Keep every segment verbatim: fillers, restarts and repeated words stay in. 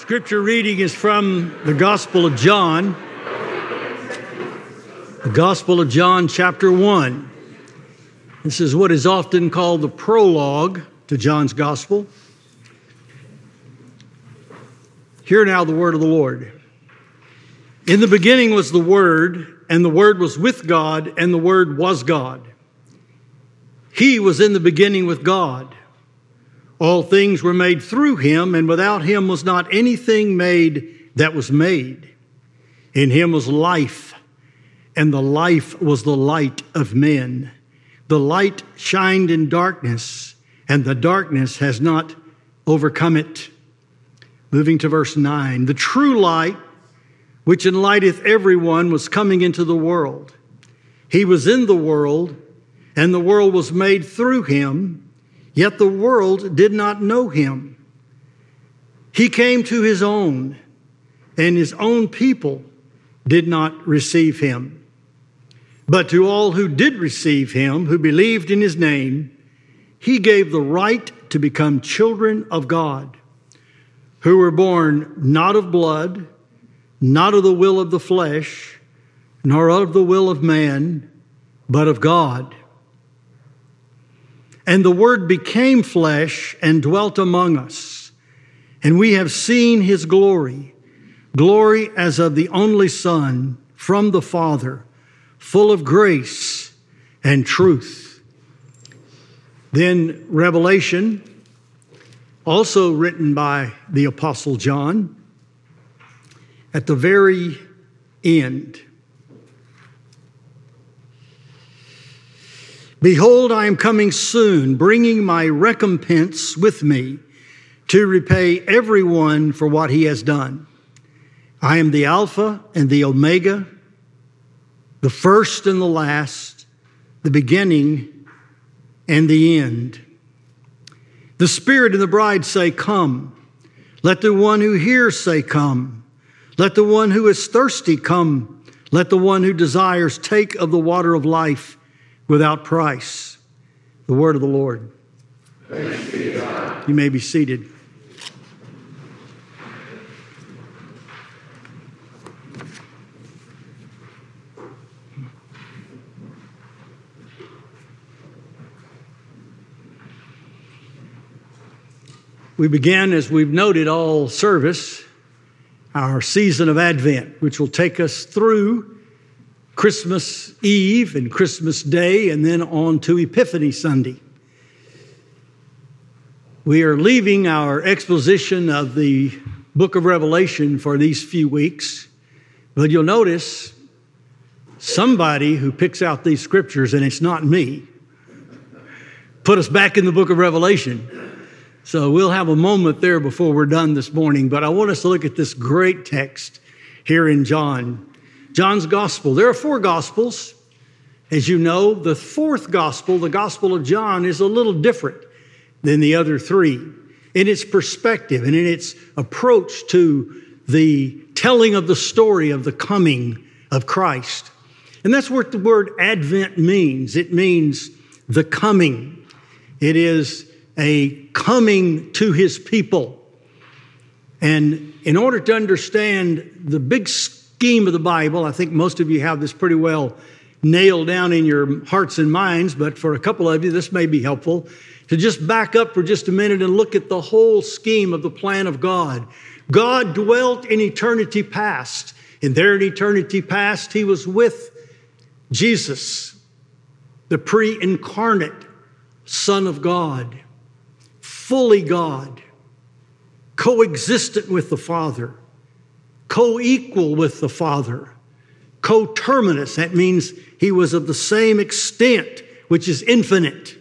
Scripture reading is from the Gospel of John, the Gospel of John, chapter one. This is what is often called the prologue to John's Gospel. Hear now the word of the Lord. In the beginning was the Word, and the Word was with God, and the Word was God. He was in the beginning with God. All things were made through him, and without him was not anything made that was made. In him was life, and the life was the light of men. The light shined in darkness, and the darkness has not overcome it. Moving to verse nine. The true light, which enlighteth everyone, was coming into the world. He was in the world, and the world was made through him, yet the world did not know him. He came to his own, and his own people did not receive him. But to all who did receive him, who believed in his name, he gave the right to become children of God, who were born not of blood, not of the will of the flesh, nor of the will of man, but of God. And the Word became flesh and dwelt among us. And we have seen his glory, glory as of the only Son from the Father, full of grace and truth. Then Revelation, also written by the Apostle John, at the very end. Behold, I am coming soon, bringing my recompense with me to repay everyone for what he has done. I am the Alpha and the Omega, the first and the last, the beginning and the end. The Spirit and the bride say, Come. Let the one who hears say, Come. Let the one who is thirsty come. Let the one who desires take of the water of life without price. The word of the Lord. Thanks be to God. You may be seated. We began, as we've noted all service, our season of Advent, which will take us through Christmas Eve and Christmas Day, and then on to Epiphany Sunday. We are leaving our exposition of the book of Revelation for these few weeks, but you'll notice somebody who picks out these scriptures, and it's not me, put us back in the book of Revelation. So we'll have a moment there before we're done this morning, but I want us to look at this great text here in John. John's Gospel. There are four Gospels. As you know, the fourth Gospel, the Gospel of John, is a little different than the other three in its perspective and in its approach to the telling of the story of the coming of Christ. And that's what the word Advent means. It means the coming. It is a coming to his people. And in order to understand the big scheme of the Bible, I think most of you have this pretty well nailed down in your hearts and minds, but for a couple of you, this may be helpful to just back up for just a minute and look at the whole scheme of the plan of God. God dwelt in eternity past, and there in eternity past, he was with Jesus, the pre-incarnate Son of God, fully God, coexistent with the Father, co-equal with the Father, coterminous. That means he was of the same extent, which is infinite,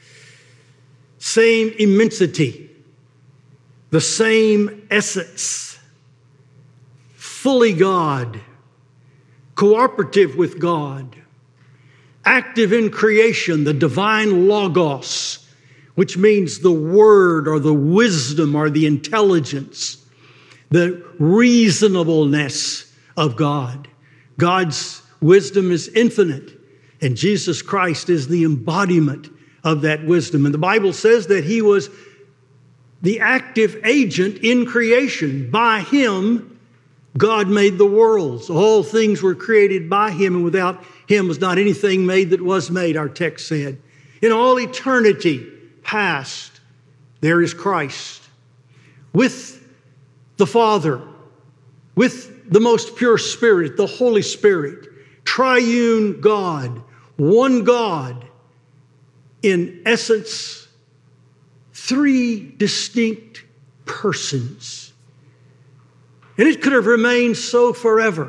same immensity, the same essence, fully God, cooperative with God, active in creation, the divine Logos, which means the word or the wisdom or the intelligence, the reasonableness of God. God's wisdom is infinite, and Jesus Christ is the embodiment of that wisdom. And the Bible says that he was the active agent in creation. By him, God made the worlds. All things were created by him, and without him was not anything made that was made, our text said. In all eternity past, there is Christ with the Father, with the most pure Spirit, the Holy Spirit, triune God, one God, in essence, three distinct persons. And it could have remained so forever.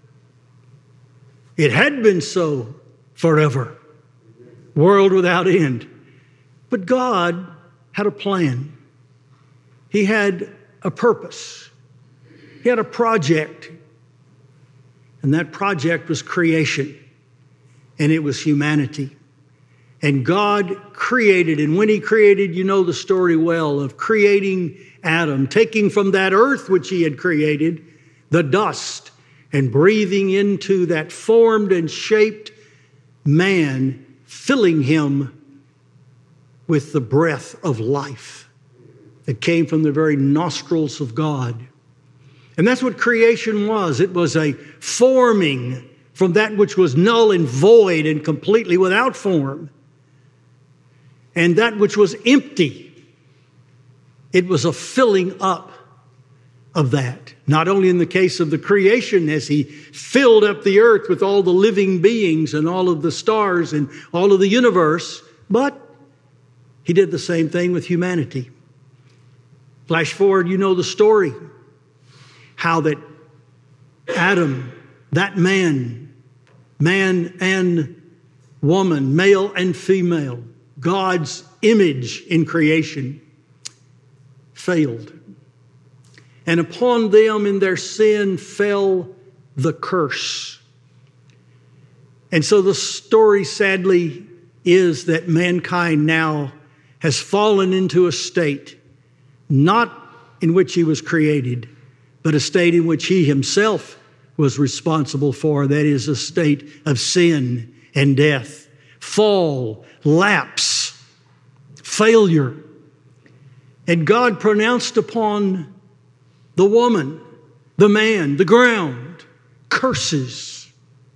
It had been so forever. World without end. But God had a plan. He had a purpose. He had a project. And that project was creation. And it was humanity. And God created, and when he created, you know the story well of creating Adam, taking from that earth which he had created, the dust, and breathing into that formed and shaped man, filling him with the breath of life that came from the very nostrils of God. And that's what creation was. It was a forming from that which was null and void and completely without form. And that which was empty, it was a filling up of that. Not only in the case of the creation, as he filled up the earth with all the living beings and all of the stars and all of the universe, but he did the same thing with humanity. Flash forward, you know the story. How that Adam, that man, man and woman, male and female, God's image in creation, failed. And upon them in their sin fell the curse. And so the story sadly is that mankind now has fallen into a state, not in which he was created, but a state in which he himself was responsible for. That is a state of sin and death, fall, lapse, failure. And God pronounced upon the woman, the man, the ground, curses.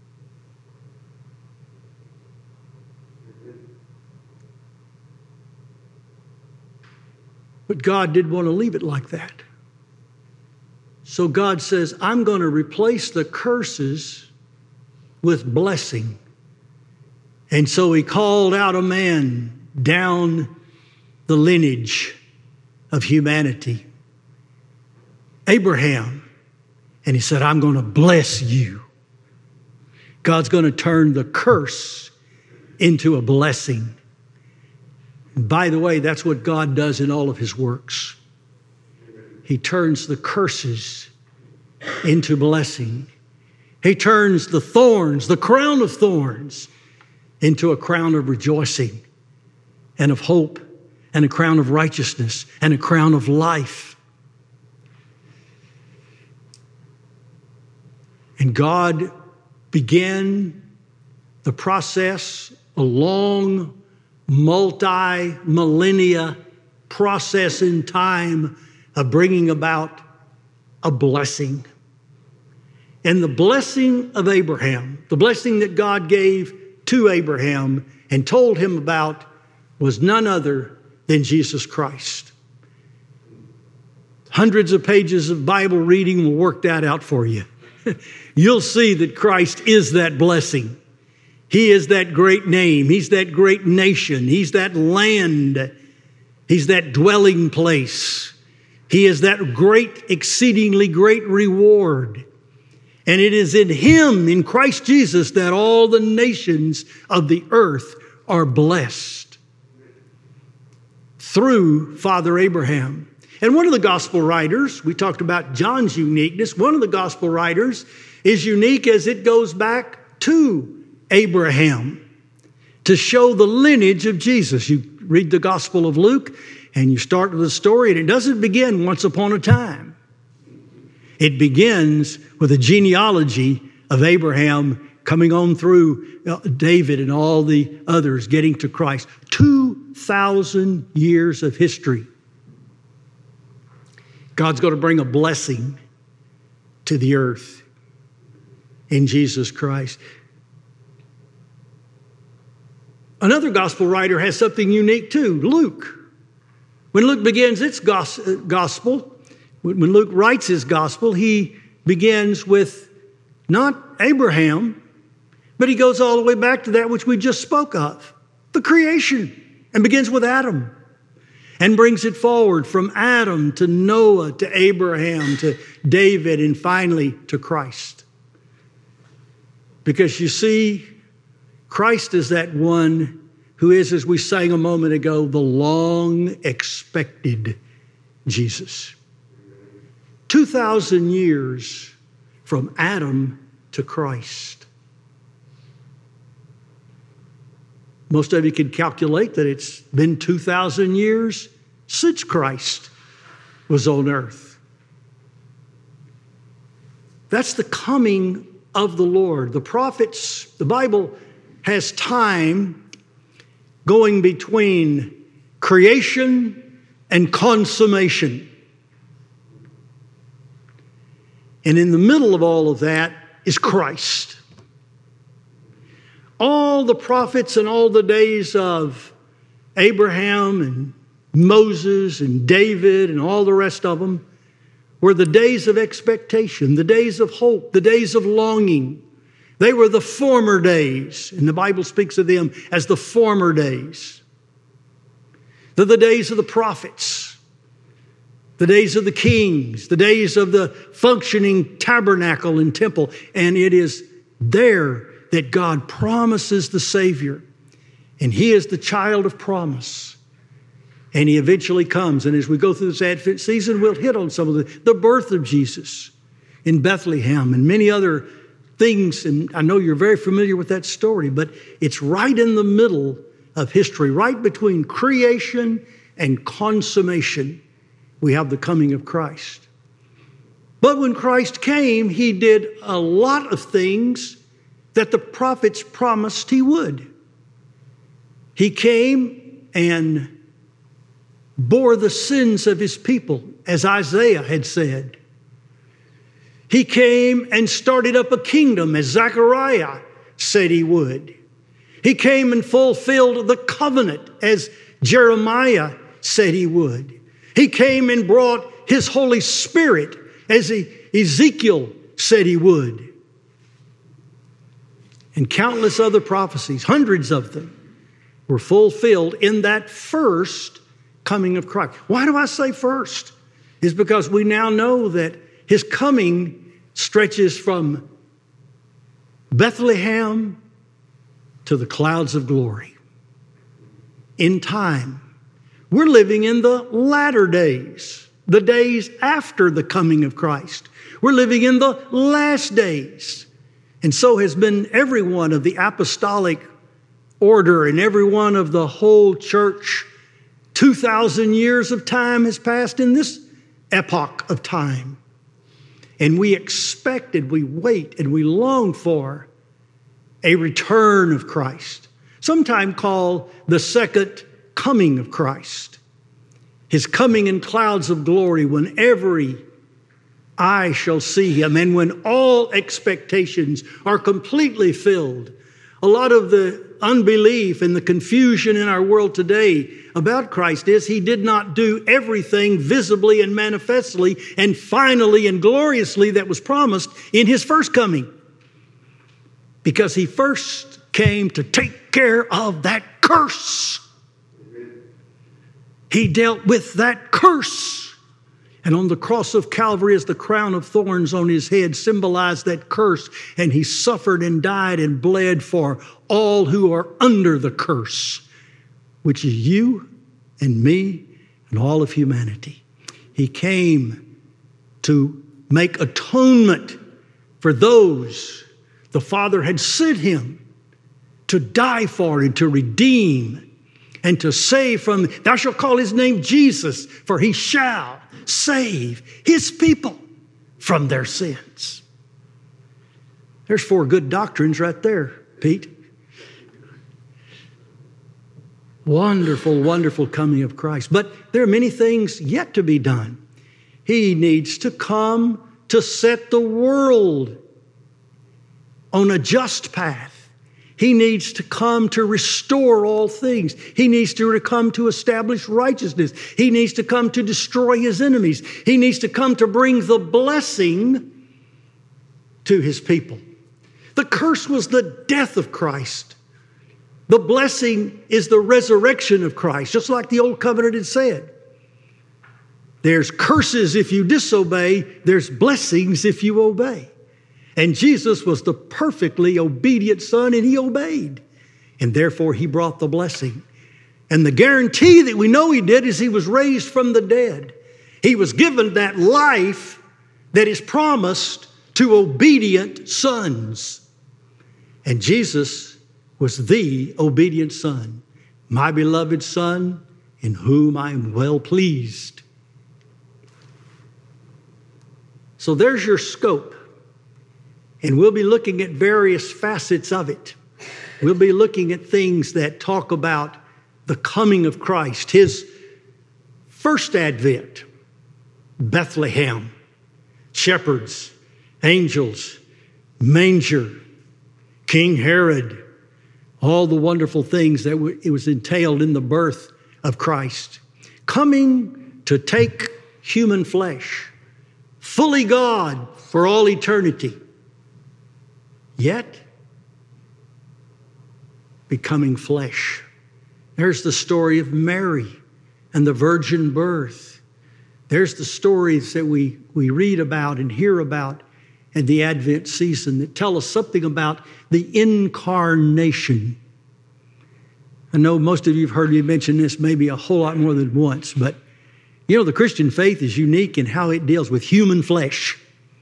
But God didn't want to leave it like that. So God says, I'm going to replace the curses with blessing. And so he called out a man down the lineage of humanity, Abraham. And he said, I'm going to bless you. God's going to turn the curse into a blessing. And by the way, that's what God does in all of his works. He turns the curses into blessing. He turns the thorns, the crown of thorns, into a crown of rejoicing and of hope and a crown of righteousness and a crown of life. And God began the process, a long, multi-millennia process in time of bringing about a blessing. And the blessing of Abraham, the blessing that God gave to Abraham and told him about, was none other than Jesus Christ. Hundreds of pages of Bible reading will work that out for you. You'll see that Christ is that blessing. He is that great name. He's that great nation. He's that land. He's that dwelling place. He is that great, exceedingly great reward. And it is in him, in Christ Jesus, that all the nations of the earth are blessed through Father Abraham. And one of the gospel writers, we talked about John's uniqueness, one of the gospel writers is unique as it goes back to Abraham to show the lineage of Jesus. You read the Gospel of Luke and you start with the story, and it doesn't begin once upon a time. It begins with a genealogy of Abraham coming on through David and all the others getting to Christ. two thousand years of history. God's going to bring a blessing to the earth in Jesus Christ. Another gospel writer has something unique too, Luke. When Luke begins its gospel, when Luke writes his gospel, he begins with not Abraham, but he goes all the way back to that which we just spoke of, the creation, and begins with Adam and brings it forward from Adam to Noah to Abraham to David and finally to Christ. Because you see, Christ is that one who is, as we sang a moment ago, the long-expected Jesus. two thousand years from Adam to Christ. Most of you can calculate that it's been two thousand years since Christ was on earth. That's the coming of the Lord. The prophets, the Bible has time going between creation and consummation. And in the middle of all of that is Christ. All the prophets and all the days of Abraham and Moses and David and all the rest of them were the days of expectation, the days of hope, the days of longing. They were the former days, and the Bible speaks of them as the former days. They're the days of the prophets, the days of the kings, the days of the functioning tabernacle and temple. And it is there that God promises the Savior. And He is the child of promise. And He eventually comes. And as we go through this Advent season, we'll hit on some of the, the birth of Jesus in Bethlehem and many other things. And I know you're very familiar with that story, but it's right in the middle of history, right between creation and consummation. We have the coming of Christ. But when Christ came, He did a lot of things that the prophets promised He would. He came and bore the sins of His people, as Isaiah had said. He came and started up a kingdom, as Zechariah said He would. He came and fulfilled the covenant, as Jeremiah said He would. He came and brought His Holy Spirit, as Ezekiel said He would. And countless other prophecies, hundreds of them, were fulfilled in that first coming of Christ. Why do I say first? It's because we now know that His coming stretches from Bethlehem to the clouds of glory. In time, we're living in the latter days, the days after the coming of Christ. We're living in the last days. And so has been every one of the apostolic order and every one of the whole church. two thousand years of time has passed in this epoch of time. And we expected, we wait, and we long for a return of Christ, sometimes called the second coming of Christ. His coming in clouds of glory when every eye shall see Him and when all expectations are completely filled. A lot of the unbelief and the confusion in our world today about Christ is He did not do everything visibly and manifestly and finally and gloriously that was promised in His first coming. Because He first came to take care of that curse. He dealt with that curse. And on the cross of Calvary, as the crown of thorns on His head symbolized that curse, and He suffered and died and bled for all who are under the curse, which is you and me and all of humanity. He came to make atonement for those the Father had sent Him to die for and to redeem and to save from. Thou shalt call His name Jesus, for He shall save His people from their sins. There's four good doctrines right there, Pete. Wonderful, wonderful coming of Christ. But there are many things yet to be done. He needs to come to set the world on a just path. He needs to come to restore all things. He needs to come to establish righteousness. He needs to come to destroy his enemies. He needs to come to bring the blessing to his people. The curse was the death of Christ. The blessing is the resurrection of Christ, just like the Old Covenant had said. There's curses if you disobey. There's blessings if you obey. And Jesus was the perfectly obedient Son, and he obeyed. And therefore, he brought the blessing. And the guarantee that we know he did is he was raised from the dead. He was given that life that is promised to obedient sons. And Jesus was the obedient Son, my beloved Son, in whom I am well pleased. So there's your scope. And we'll be looking at various facets of it. We'll be looking at things that talk about the coming of Christ, his first advent, Bethlehem, shepherds, angels, manger, King Herod, all the wonderful things that it was entailed in the birth of Christ. Coming to take human flesh, fully God for all eternity. Yet, becoming flesh. There's the story of Mary and the virgin birth. There's the stories that we, we read about and hear about in the Advent season that tell us something about the incarnation. I know most of you have heard me mention this maybe a whole lot more than once, but you know, the Christian faith is unique in how it deals with human flesh.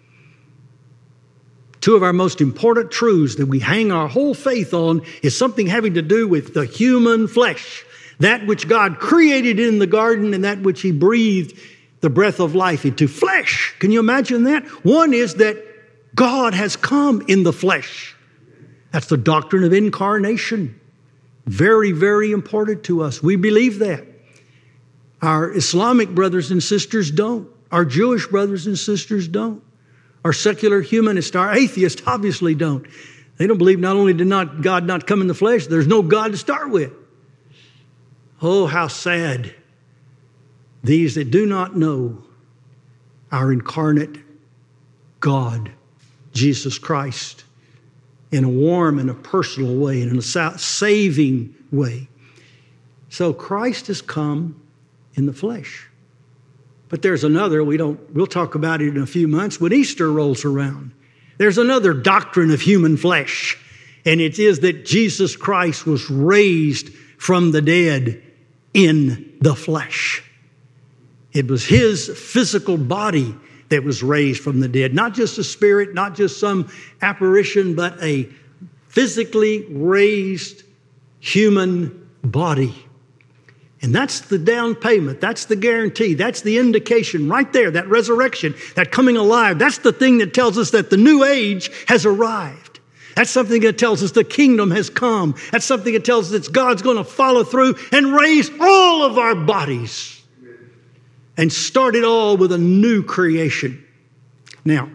Two of our most important truths that we hang our whole faith on is something having to do with the human flesh. That which God created in the garden and that which he breathed the breath of life into flesh. Can you imagine that? One is that God has come in the flesh. That's the doctrine of incarnation. Very, very important to us. We believe that. Our Islamic brothers and sisters don't. Our Jewish brothers and sisters don't. Our secular humanists, our atheists obviously don't. They don't believe not only did not God not come in the flesh, there's no God to start with. Oh, how sad. These that do not know our incarnate God, Jesus Christ, in a warm and a personal way, and in a saving way. So Christ has come in the flesh. But there's another, we don't, we'll talk about it in a few months when Easter rolls around. There's another doctrine of human flesh, and it is that Jesus Christ was raised from the dead in the flesh. It was his physical body that was raised from the dead, not just a spirit, not just some apparition, but a physically raised human body. And that's the down payment. That's the guarantee. That's the indication right there, that resurrection, that coming alive. That's the thing that tells us that the new age has arrived. That's something that tells us the kingdom has come. That's something that tells us that God's going to follow through and raise all of our bodies and start it all with a new creation. Now,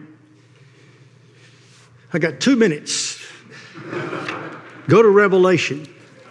I got two minutes. Go to Revelation.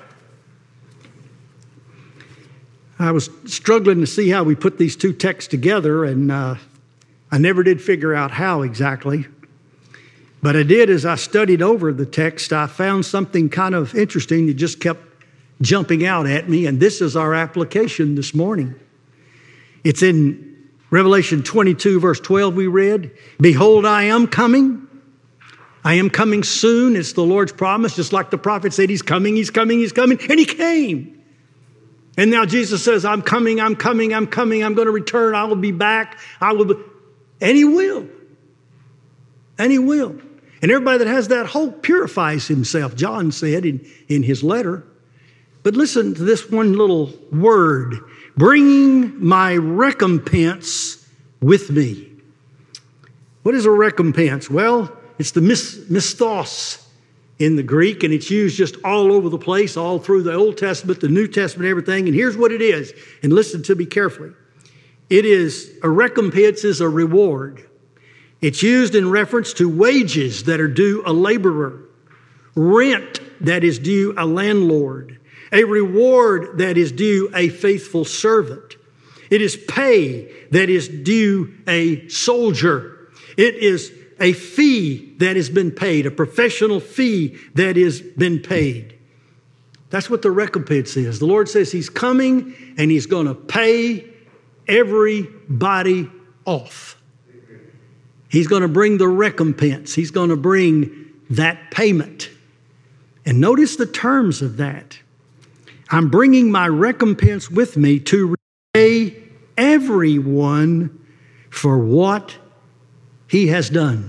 I was struggling to see how we put these two texts together, and uh, I never did figure out how exactly. But I did as I studied over the text. I found something kind of interesting that just kept jumping out at me, and this is our application this morning. It's in Revelation twenty-two, verse twelve we read, "Behold, I am coming. I am coming soon." It's the Lord's promise, just like the prophet said, he's coming, he's coming, he's coming, and he came. And now Jesus says, I'm coming, I'm coming, I'm coming, I'm going to return, I will be back, I will be, and he will. And he will. And everybody that has that hope purifies himself, John said in, in his letter. But listen to this one little word, bringing my recompense with me. What is a recompense? Well, it's the misthos in the Greek, and it's used just all over the place, all through the Old Testament, the New Testament, everything. And here's what it is. And listen to me carefully. It is, a recompense is a reward. It's used in reference to wages that are due a laborer, rent that is due a landlord, a reward that is due a faithful servant. It is pay that is due a soldier. It is a fee that has been paid, a professional fee that has been paid. That's what the recompense is. The Lord says He's coming and He's going to pay everybody off. He's going to bring the recompense. He's going to bring that payment. And notice the terms of that. I'm bringing my recompense with me to repay everyone for what he has done.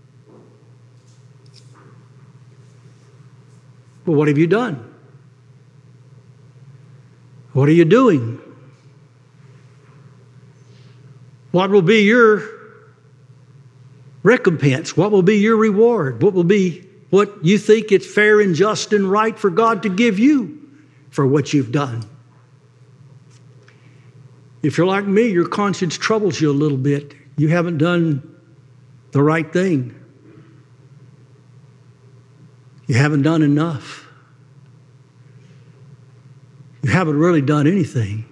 Well, what have you done? What are you doing? What will be your recompense? What will be your reward? What will be what you think it's fair and just and right for God to give you for what you've done? If you're like me, your conscience troubles you a little bit. You haven't done the right thing. You haven't done enough. You haven't really done anything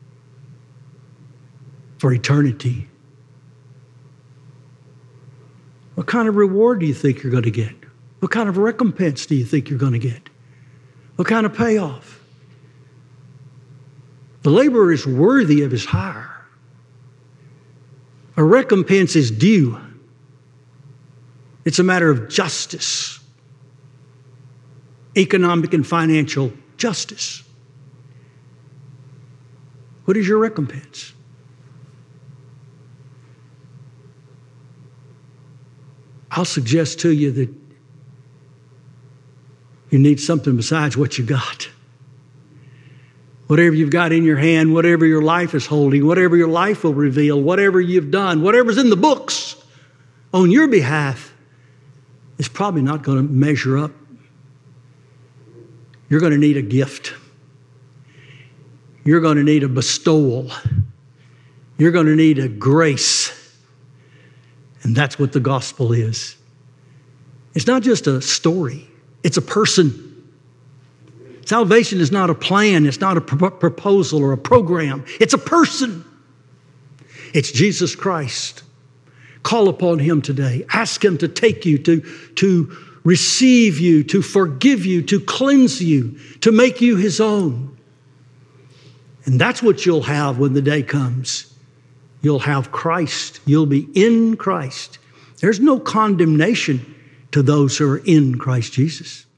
for eternity. What kind of reward do you think you're going to get? What kind of recompense do you think you're going to get? What kind of payoff? The laborer is worthy of his hire. A recompense is due. It's a matter of justice, economic and financial justice. What is your recompense? I'll suggest to you that you need something besides what you got. Whatever you've got in your hand, whatever your life is holding, whatever your life will reveal, whatever you've done, whatever's in the books on your behalf is probably not going to measure up. You're going to need a gift. You're going to need a bestowal. You're going to need a grace. And that's what the gospel is. It's not just a story. It's a person. Salvation is not a plan. It's not a pro- proposal or a program. It's a person. It's Jesus Christ. Call upon Him today. Ask Him to take you, to, to receive you, to forgive you, to cleanse you, to make you His own. And that's what you'll have when the day comes. You'll have Christ. You'll be in Christ. There's no condemnation to those who are in Christ Jesus.